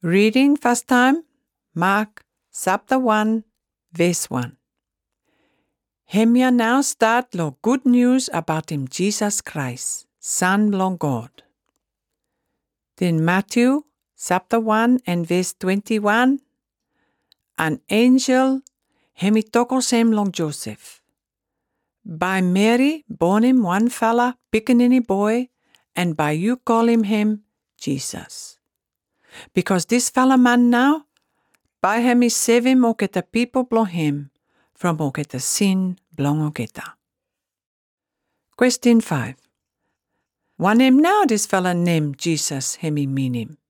Reading first time, Mark chapter 1, verse 1. Hemia now start lo good news about him Jesus Christ, Son of God. Then Matthew chapter 1 and verse 21. An angel hemi tokos him long Joseph. By Mary born him one fella, pickaninny boy, and by you call him Jesus. Because this fella man now, by hemi save him oketa people blong him, from oketa sin blong oketa. Question 5. One him now this fella named Jesus hemi mean him.